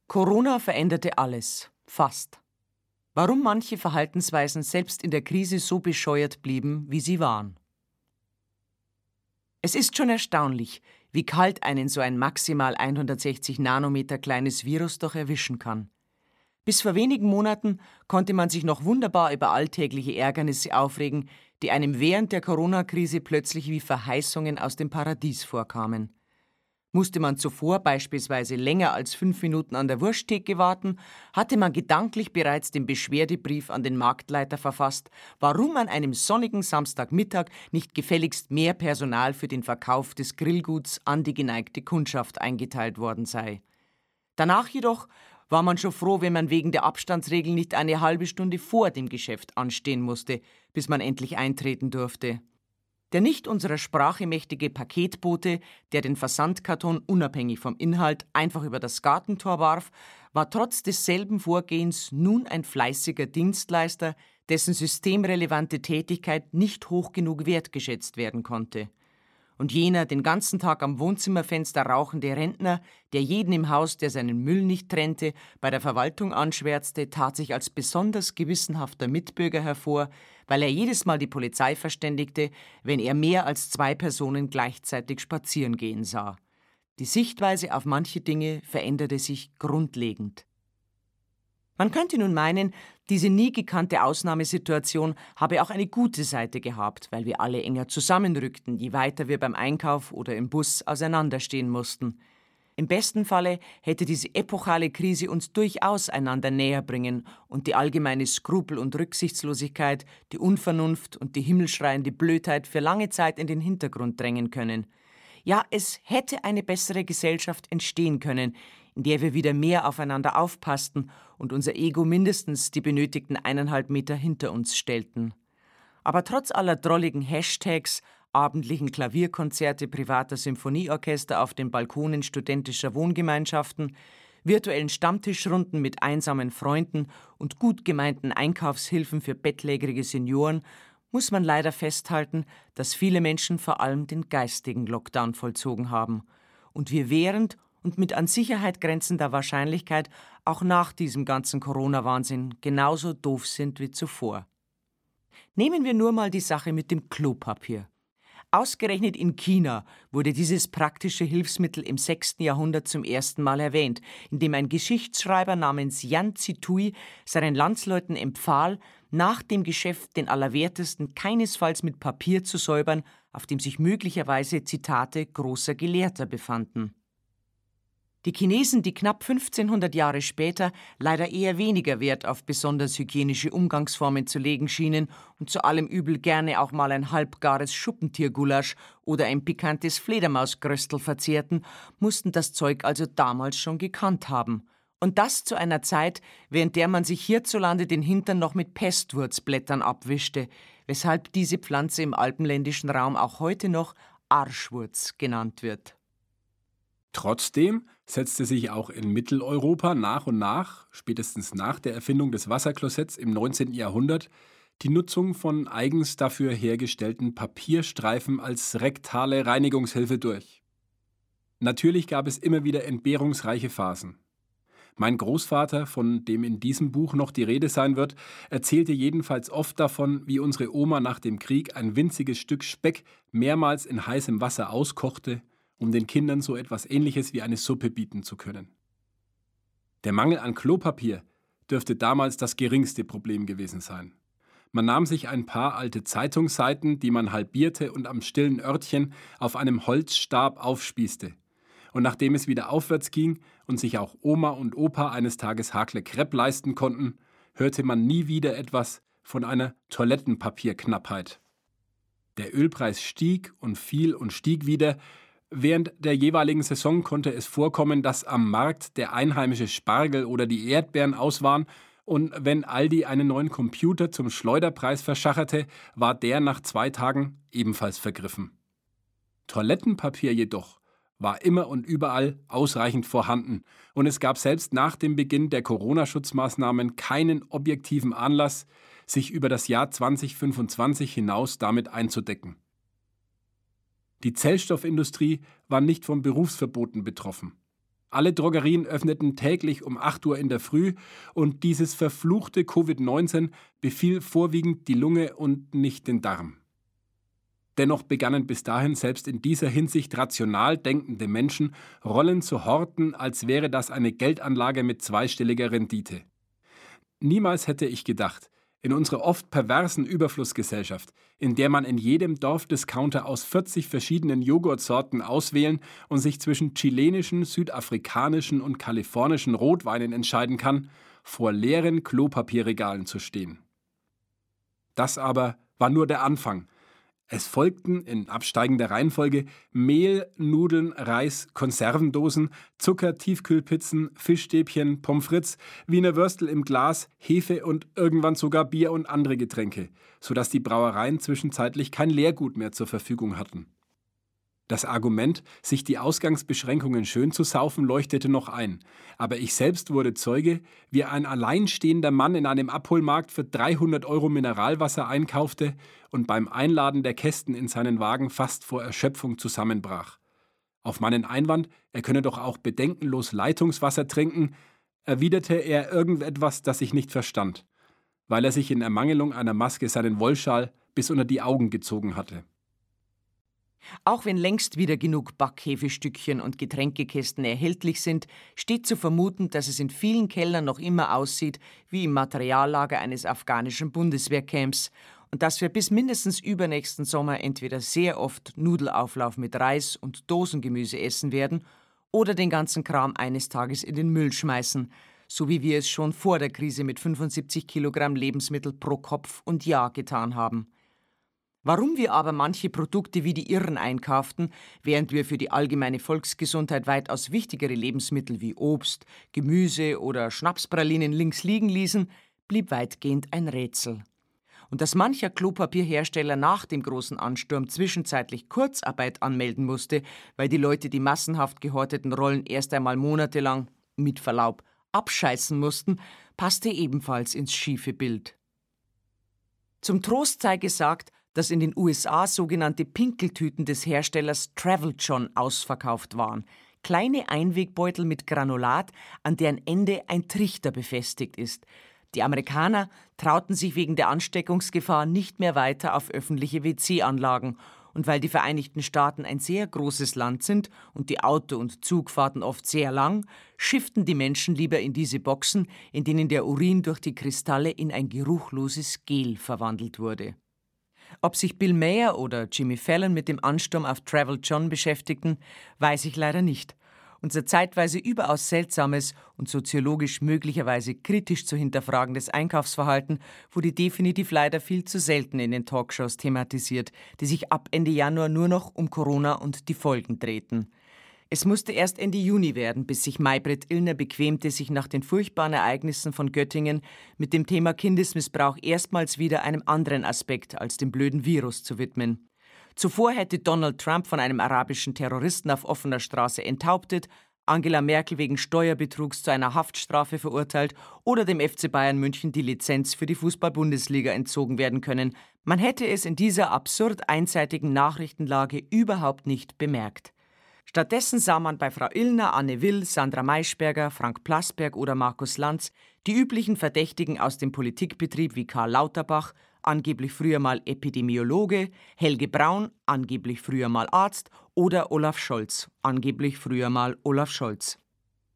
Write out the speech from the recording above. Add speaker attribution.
Speaker 1: Corona veränderte alles, fast. Warum manche Verhaltensweisen selbst in der Krise so bescheuert blieben, wie sie waren. Es ist schon erstaunlich, wie kalt einen so ein maximal 160 Nanometer kleines Virus doch erwischen kann. Bis vor wenigen Monaten konnte man sich noch wunderbar über alltägliche Ärgernisse aufregen, die einem während der Corona-Krise plötzlich wie Verheißungen aus dem Paradies vorkamen. Musste man zuvor beispielsweise länger als 5 Minuten an der Wursttheke warten, hatte man gedanklich bereits den Beschwerdebrief an den Marktleiter verfasst, warum an einem sonnigen Samstagmittag nicht gefälligst mehr Personal für den Verkauf des Grillguts an die geneigte Kundschaft eingeteilt worden sei. Danach jedoch war man schon froh, wenn man wegen der Abstandsregeln nicht eine halbe Stunde vor dem Geschäft anstehen musste, bis man endlich eintreten durfte. Der nicht unserer Sprache mächtige Paketbote, der den Versandkarton unabhängig vom Inhalt einfach über das Gartentor warf, war trotz desselben Vorgehens nun ein fleißiger Dienstleister, dessen systemrelevante Tätigkeit nicht hoch genug wertgeschätzt werden konnte. Und jener den ganzen Tag am Wohnzimmerfenster rauchende Rentner, der jeden im Haus, der seinen Müll nicht trennte, bei der Verwaltung anschwärzte, tat sich als besonders gewissenhafter Mitbürger hervor, weil er jedes Mal die Polizei verständigte, wenn er mehr als 2 Personen gleichzeitig spazieren gehen sah. Die Sichtweise auf manche Dinge veränderte sich grundlegend. Man könnte nun meinen, diese nie gekannte Ausnahmesituation habe auch eine gute Seite gehabt, weil wir alle enger zusammenrückten, je weiter wir beim Einkauf oder im Bus auseinanderstehen mussten. Im besten Falle hätte diese epochale Krise uns durchaus einander näher bringen und die allgemeine Skrupel- und Rücksichtslosigkeit, die Unvernunft und die himmelschreiende Blödheit für lange Zeit in den Hintergrund drängen können. Ja, es hätte eine bessere Gesellschaft entstehen können, in der wir wieder mehr aufeinander aufpassten und unser Ego mindestens die benötigten 1,5 Meter hinter uns stellten. Aber trotz aller drolligen Hashtags, abendlichen Klavierkonzerte privater Symphonieorchester auf den Balkonen studentischer Wohngemeinschaften, virtuellen Stammtischrunden mit einsamen Freunden und gut gemeinten Einkaufshilfen für bettlägerige Senioren, muss man leider festhalten, dass viele Menschen vor allem den geistigen Lockdown vollzogen haben und wir während und mit an Sicherheit grenzender Wahrscheinlichkeit auch nach diesem ganzen Corona-Wahnsinn genauso doof sind wie zuvor. Nehmen wir nur mal die Sache mit dem Klopapier. Ausgerechnet in China wurde dieses praktische Hilfsmittel im 6. Jahrhundert zum ersten Mal erwähnt, indem ein Geschichtsschreiber namens Yan Zitui seinen Landsleuten empfahl, nach dem Geschäft den Allerwertesten keinesfalls mit Papier zu säubern, auf dem sich möglicherweise Zitate großer Gelehrter befanden. Die Chinesen, die knapp 1500 Jahre später leider eher weniger Wert auf besonders hygienische Umgangsformen zu legen schienen und zu allem Übel gerne auch mal ein halbgares Schuppentiergulasch oder ein pikantes Fledermausgröstel verzehrten, mussten das Zeug also damals schon gekannt haben. Und das zu einer Zeit, während der man sich hierzulande den Hintern noch mit Pestwurzblättern abwischte, weshalb diese Pflanze im alpenländischen Raum auch heute noch Arschwurz genannt wird.
Speaker 2: Trotzdem setzte sich auch in Mitteleuropa nach und nach, spätestens nach der Erfindung des Wasserklosets im 19. Jahrhundert, die Nutzung von eigens dafür hergestellten Papierstreifen als rektale Reinigungshilfe durch. Natürlich gab es immer wieder entbehrungsreiche Phasen. Mein Großvater, von dem in diesem Buch noch die Rede sein wird, erzählte jedenfalls oft davon, wie unsere Oma nach dem Krieg ein winziges Stück Speck mehrmals in heißem Wasser auskochte, um den Kindern so etwas Ähnliches wie eine Suppe bieten zu können. Der Mangel an Klopapier dürfte damals das geringste Problem gewesen sein. Man nahm sich ein paar alte Zeitungsseiten, die man halbierte und am stillen Örtchen auf einem Holzstab aufspießte. Und nachdem es wieder aufwärts ging und sich auch Oma und Opa eines Tages Hakle Krepp leisten konnten, hörte man nie wieder etwas von einer Toilettenpapierknappheit. Der Ölpreis stieg und fiel und stieg wieder. Während der jeweiligen Saison konnte es vorkommen, dass am Markt der einheimische Spargel oder die Erdbeeren aus waren und wenn Aldi einen neuen Computer zum Schleuderpreis verschacherte, war der nach 2 Tagen ebenfalls vergriffen. Toilettenpapier jedoch war immer und überall ausreichend vorhanden und es gab selbst nach dem Beginn der Corona-Schutzmaßnahmen keinen objektiven Anlass, sich über das Jahr 2025 hinaus damit einzudecken. Die Zellstoffindustrie war nicht von Berufsverboten betroffen. Alle Drogerien öffneten täglich um 8 Uhr in der Früh und dieses verfluchte Covid-19 befiel vorwiegend die Lunge und nicht den Darm. Dennoch begannen bis dahin selbst in dieser Hinsicht rational denkende Menschen, Rollen zu horten, als wäre das eine Geldanlage mit zweistelliger Rendite. Niemals hätte ich gedacht, in unserer oft perversen Überflussgesellschaft, in der man in jedem Dorfdiscounter aus 40 verschiedenen Joghurtsorten auswählen und sich zwischen chilenischen, südafrikanischen und kalifornischen Rotweinen entscheiden kann, vor leeren Klopapierregalen zu stehen. Das aber war nur der Anfang. Es folgten in absteigender Reihenfolge Mehl, Nudeln, Reis, Konservendosen, Zucker, Tiefkühlpizzen, Fischstäbchen, Pommes frites, Wiener Würstel im Glas, Hefe und irgendwann sogar Bier und andere Getränke, sodass die Brauereien zwischenzeitlich kein Leergut mehr zur Verfügung hatten. Das Argument, sich die Ausgangsbeschränkungen schön zu saufen, leuchtete noch ein. Aber ich selbst wurde Zeuge, wie ein alleinstehender Mann in einem Abholmarkt für 300 € Mineralwasser einkaufte und beim Einladen der Kästen in seinen Wagen fast vor Erschöpfung zusammenbrach. Auf meinen Einwand, er könne doch auch bedenkenlos Leitungswasser trinken, erwiderte er irgendetwas, das ich nicht verstand, weil er sich in Ermangelung einer Maske seinen Wollschal bis unter die Augen gezogen hatte.
Speaker 1: Auch wenn längst wieder genug Backhefestückchen und Getränkekästen erhältlich sind, steht zu vermuten, dass es in vielen Kellern noch immer aussieht wie im Materiallager eines afghanischen Bundeswehrcamps und dass wir bis mindestens übernächsten Sommer entweder sehr oft Nudelauflauf mit Reis und Dosengemüse essen werden oder den ganzen Kram eines Tages in den Müll schmeißen, so wie wir es schon vor der Krise mit 75 Kilogramm Lebensmittel pro Kopf und Jahr getan haben. Warum wir aber manche Produkte wie die Irren einkauften, während wir für die allgemeine Volksgesundheit weitaus wichtigere Lebensmittel wie Obst, Gemüse oder Schnapspralinen links liegen ließen, blieb weitgehend ein Rätsel. Und dass mancher Klopapierhersteller nach dem großen Ansturm zwischenzeitlich Kurzarbeit anmelden musste, weil die Leute die massenhaft gehorteten Rollen erst einmal monatelang, mit Verlaub, abscheißen mussten, passte ebenfalls ins schiefe Bild. Zum Trost sei gesagt, dass in den USA sogenannte Pinkeltüten des Herstellers Travel John ausverkauft waren. Kleine Einwegbeutel mit Granulat, an deren Ende ein Trichter befestigt ist. Die Amerikaner trauten sich wegen der Ansteckungsgefahr nicht mehr weiter auf öffentliche WC-Anlagen. Und weil die Vereinigten Staaten ein sehr großes Land sind und die Auto- und Zugfahrten oft sehr lang, schifften die Menschen lieber in diese Boxen, in denen der Urin durch die Kristalle in ein geruchloses Gel verwandelt wurde. Ob sich Bill Mayer oder Jimmy Fallon mit dem Ansturm auf Travel John beschäftigten, weiß ich leider nicht. Unser zeitweise überaus seltsames und soziologisch möglicherweise kritisch zu hinterfragendes Einkaufsverhalten wurde definitiv leider viel zu selten in den Talkshows thematisiert, die sich ab Ende Januar nur noch um Corona und die Folgen drehten. Es musste erst Ende Juni werden, bis sich Maybrit Illner bequemte, sich nach den furchtbaren Ereignissen von Göttingen mit dem Thema Kindesmissbrauch erstmals wieder einem anderen Aspekt als dem blöden Virus zu widmen. Zuvor hätte Donald Trump von einem arabischen Terroristen auf offener Straße enthauptet, Angela Merkel wegen Steuerbetrugs zu einer Haftstrafe verurteilt oder dem FC Bayern München die Lizenz für die Fußball-Bundesliga entzogen werden können. Man hätte es in dieser absurd einseitigen Nachrichtenlage überhaupt nicht bemerkt. Stattdessen sah man bei Frau Illner, Anne Will, Sandra Maischberger, Frank Plasberg oder Markus Lanz die üblichen Verdächtigen aus dem Politikbetrieb wie Karl Lauterbach, angeblich früher mal Epidemiologe, Helge Braun, angeblich früher mal Arzt oder Olaf Scholz, angeblich früher mal Olaf Scholz.